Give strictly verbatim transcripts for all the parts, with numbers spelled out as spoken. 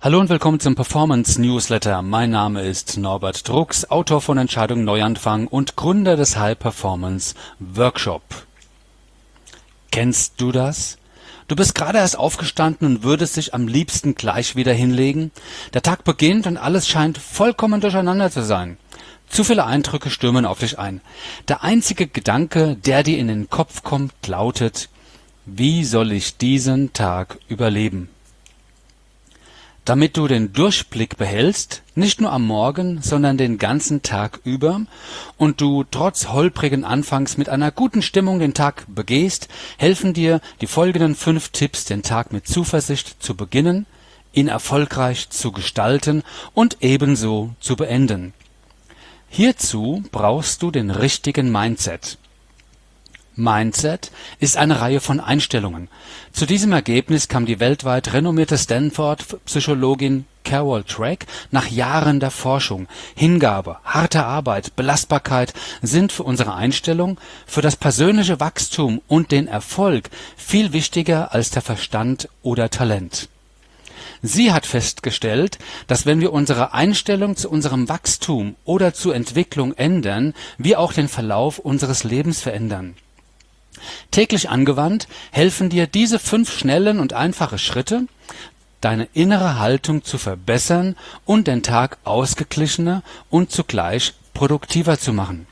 Hallo und willkommen zum Performance Newsletter. Mein Name ist Norbert Drucks, Autor von Entscheidung Neuanfang und Gründer des High Performance Workshop. Kennst du das? Du bist gerade erst aufgestanden und würdest dich am liebsten gleich wieder hinlegen. Der Tag beginnt und alles scheint vollkommen durcheinander zu sein. Zu viele Eindrücke stürmen auf dich ein. Der einzige Gedanke, der dir in den Kopf kommt, lautet: Wie soll ich diesen Tag überleben? Damit du den Durchblick behältst, nicht nur am Morgen, sondern den ganzen Tag über, und du trotz holprigen Anfangs mit einer guten Stimmung den Tag begehst, helfen dir die folgenden fünf Tipps, den Tag mit Zuversicht zu beginnen, ihn erfolgreich zu gestalten und ebenso zu beenden. Hierzu brauchst du den richtigen Mindset. Mindset ist eine Reihe von Einstellungen. Zu diesem Ergebnis kam die weltweit renommierte Stanford-Psychologin Carol Dweck nach Jahren der Forschung. Hingabe, harte Arbeit, Belastbarkeit sind für unsere Einstellung, für das persönliche Wachstum und den Erfolg viel wichtiger als der Verstand oder Talent. Sie hat festgestellt, dass wenn wir unsere Einstellung zu unserem Wachstum oder zur Entwicklung ändern, wir auch den Verlauf unseres Lebens verändern. Täglich angewandt helfen dir diese fünf schnellen und einfache Schritte, deine innere Haltung zu verbessern und den Tag ausgeglichener und zugleich produktiver zu machen.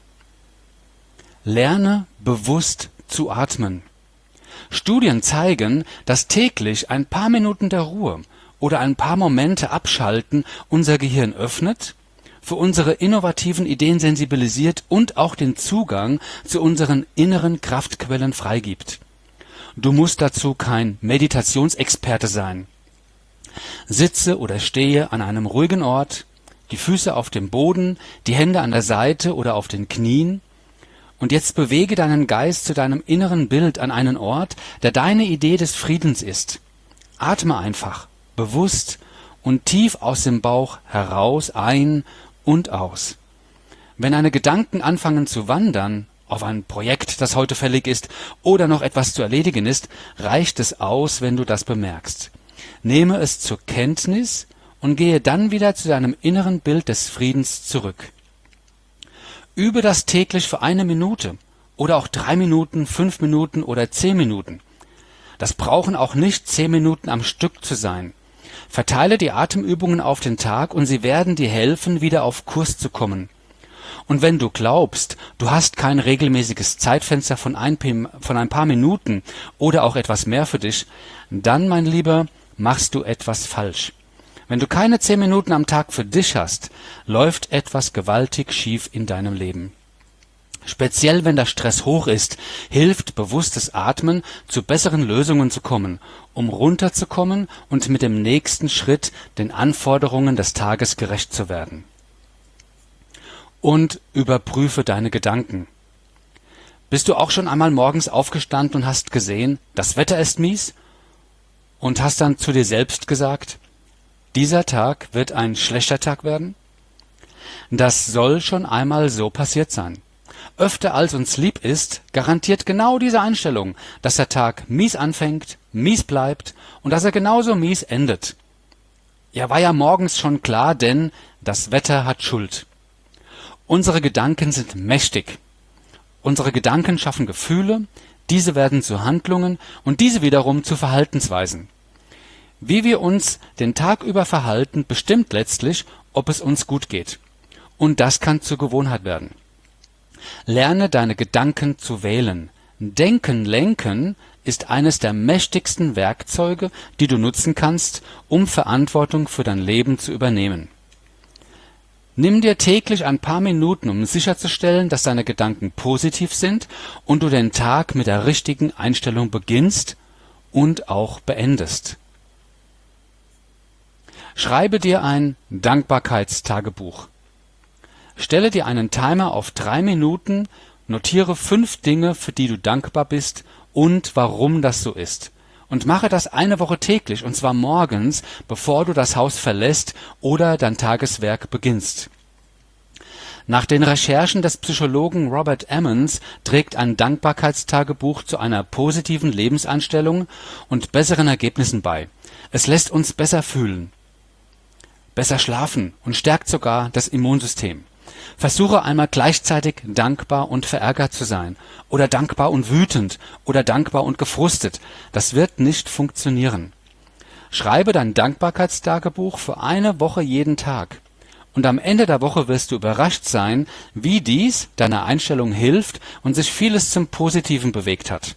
Lerne bewusst zu atmen. Studien zeigen, dass täglich ein paar Minuten der Ruhe oder ein paar Momente Abschalten unser Gehirn öffnet, für unsere innovativen Ideen sensibilisiert und auch den Zugang zu unseren inneren Kraftquellen freigibt. Du musst dazu kein Meditationsexperte sein. Sitze oder stehe an einem ruhigen Ort, die Füße auf dem Boden, die Hände an der Seite oder auf den Knien, und jetzt bewege deinen Geist zu deinem inneren Bild an einen Ort, der deine Idee des Friedens ist. Atme einfach, bewusst und tief aus dem Bauch heraus ein und aus. Wenn deine Gedanken anfangen zu wandern, auf ein Projekt, das heute fällig ist, oder noch etwas zu erledigen ist, reicht es aus, wenn du das bemerkst. Nehme es zur Kenntnis und gehe dann wieder zu deinem inneren Bild des Friedens zurück. Übe das täglich für eine Minute oder auch drei Minuten, fünf Minuten oder zehn Minuten. Das brauchen auch nicht zehn Minuten am Stück zu sein. Verteile die Atemübungen auf den Tag und sie werden dir helfen, wieder auf Kurs zu kommen. Und wenn du glaubst, du hast kein regelmäßiges Zeitfenster von ein, von ein paar Minuten oder auch etwas mehr für dich, dann, mein Lieber, machst du etwas falsch. Wenn du keine zehn Minuten am Tag für dich hast, läuft etwas gewaltig schief in deinem Leben. Speziell wenn der Stress hoch ist, hilft bewusstes Atmen, zu besseren Lösungen zu kommen, um runterzukommen und mit dem nächsten Schritt den Anforderungen des Tages gerecht zu werden. Und überprüfe deine Gedanken. Bist du auch schon einmal morgens aufgestanden und hast gesehen, das Wetter ist mies? Und hast dann zu dir selbst gesagt, dieser Tag wird ein schlechter Tag werden? Das soll schon einmal so passiert sein. Öfter als uns lieb ist, garantiert genau diese Einstellung, dass der Tag mies anfängt, mies bleibt und dass er genauso mies endet. Ja, war ja morgens schon klar, denn das Wetter hat Schuld. Unsere Gedanken sind mächtig. Unsere Gedanken schaffen Gefühle, diese werden zu Handlungen und diese wiederum zu Verhaltensweisen. Wie wir uns den Tag über verhalten, bestimmt letztlich, ob es uns gut geht. Und das kann zur Gewohnheit werden. Lerne deine Gedanken zu wählen. Denken lenken ist eines der mächtigsten Werkzeuge, die du nutzen kannst, um Verantwortung für dein Leben zu übernehmen. Nimm dir täglich ein paar Minuten, um sicherzustellen, dass deine Gedanken positiv sind und du den Tag mit der richtigen Einstellung beginnst und auch beendest. Schreibe dir ein Dankbarkeitstagebuch. Stelle dir einen Timer auf drei Minuten, notiere fünf Dinge, für die du dankbar bist und warum das so ist. Und mache das eine Woche täglich, und zwar morgens, bevor du das Haus verlässt oder dein Tageswerk beginnst. Nach den Recherchen des Psychologen Robert Emmons trägt ein Dankbarkeitstagebuch zu einer positiven Lebenseinstellung und besseren Ergebnissen bei. Es lässt uns besser fühlen. besser schlafen und stärkt sogar das Immunsystem. Versuche einmal gleichzeitig dankbar und verärgert zu sein oder dankbar und wütend oder dankbar und gefrustet. Das wird nicht funktionieren. Schreibe dein Dankbarkeitstagebuch für eine Woche jeden Tag. Und am Ende der Woche wirst du überrascht sein, wie dies deiner Einstellung hilft und sich vieles zum Positiven bewegt hat.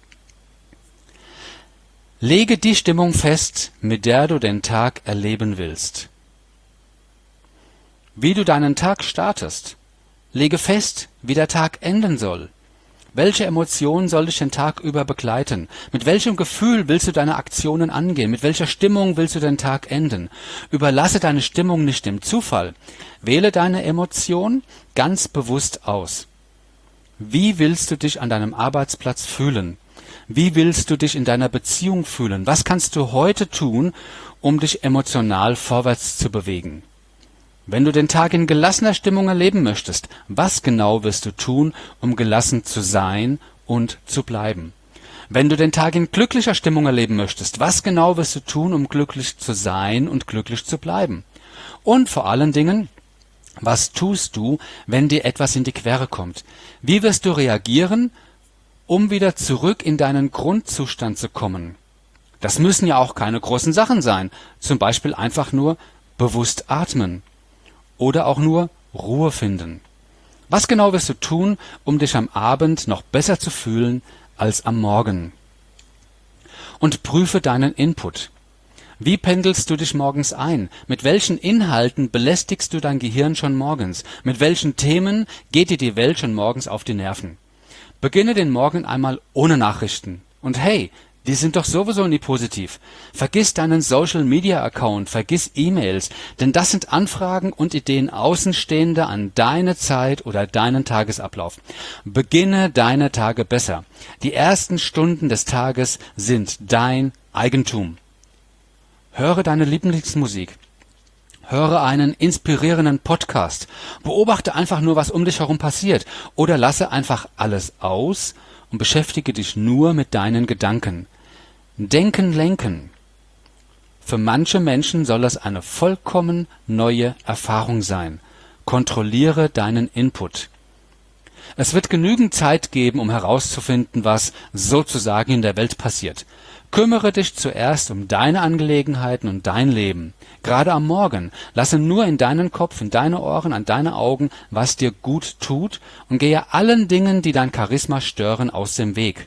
Lege die Stimmung fest, mit der du den Tag erleben willst. Wie du deinen Tag startest. Lege fest, wie der Tag enden soll. Welche Emotion soll dich den Tag über begleiten? Mit welchem Gefühl willst du deine Aktionen angehen? Mit welcher Stimmung willst du den Tag enden? Überlasse deine Stimmung nicht dem Zufall. Wähle deine Emotion ganz bewusst aus. Wie willst du dich an deinem Arbeitsplatz fühlen? Wie willst du dich in deiner Beziehung fühlen? Was kannst du heute tun, um dich emotional vorwärts zu bewegen? Wenn du den Tag in gelassener Stimmung erleben möchtest, was genau wirst du tun, um gelassen zu sein und zu bleiben? Wenn du den Tag in glücklicher Stimmung erleben möchtest, was genau wirst du tun, um glücklich zu sein und glücklich zu bleiben? Und vor allen Dingen, was tust du, wenn dir etwas in die Quere kommt? Wie wirst du reagieren, um wieder zurück in deinen Grundzustand zu kommen? Das müssen ja auch keine großen Sachen sein, zum Beispiel einfach nur bewusst atmen. Oder auch nur Ruhe finden. Was genau wirst du tun, um dich am Abend noch besser zu fühlen als am Morgen? Und prüfe deinen Input. Wie pendelst du dich morgens ein? Mit welchen Inhalten belästigst du dein Gehirn schon morgens? Mit welchen Themen geht dir die Welt schon morgens auf die Nerven? Beginne den Morgen einmal ohne Nachrichten. Und hey, die sind doch sowieso nie positiv. Vergiss deinen Social-Media-Account, vergiss E-Mails, denn das sind Anfragen und Ideen Außenstehender an deine Zeit oder deinen Tagesablauf. Beginne deine Tage besser. Die ersten Stunden des Tages sind dein Eigentum. Höre deine Lieblingsmusik. Höre einen inspirierenden Podcast. Beobachte einfach nur, was um dich herum passiert. Oder lasse einfach alles aus und beschäftige dich nur mit deinen Gedanken. Denken lenken. Für manche Menschen soll es eine vollkommen neue Erfahrung sein. Kontrolliere deinen Input. Es wird genügend Zeit geben, um herauszufinden, was sozusagen in der Welt passiert. Kümmere dich zuerst um deine Angelegenheiten und dein Leben. Gerade am Morgen. Lasse nur in deinen Kopf, in deine Ohren, an deine Augen, was dir gut tut und gehe allen Dingen, die dein Charisma stören, aus dem Weg.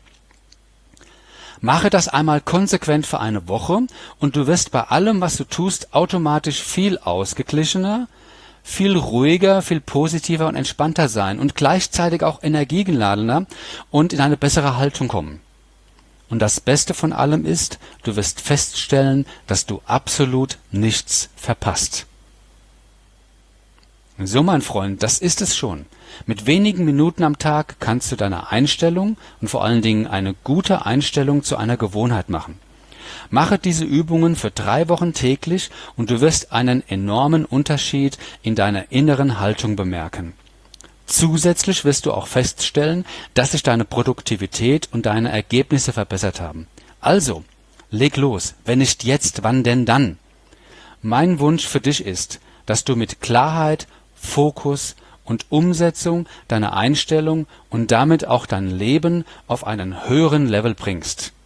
Mache das einmal konsequent für eine Woche und du wirst bei allem, was du tust, automatisch viel ausgeglichener, viel ruhiger, viel positiver und entspannter sein und gleichzeitig auch energiegeladener und in eine bessere Haltung kommen. Und das Beste von allem ist, du wirst feststellen, dass du absolut nichts verpasst. So, mein Freund, das ist es schon. Mit wenigen Minuten am Tag kannst du deine Einstellung und vor allen Dingen eine gute Einstellung zu einer Gewohnheit machen. Mache diese Übungen für drei Wochen täglich und du wirst einen enormen Unterschied in deiner inneren Haltung bemerken. Zusätzlich wirst du auch feststellen, dass sich deine Produktivität und deine Ergebnisse verbessert haben. Also, leg los. Wenn nicht jetzt, wann denn dann? Mein Wunsch für dich ist, dass du mit Klarheit, Fokus und Umsetzung deine Einstellung und damit auch dein Leben auf einen höheren Level bringst.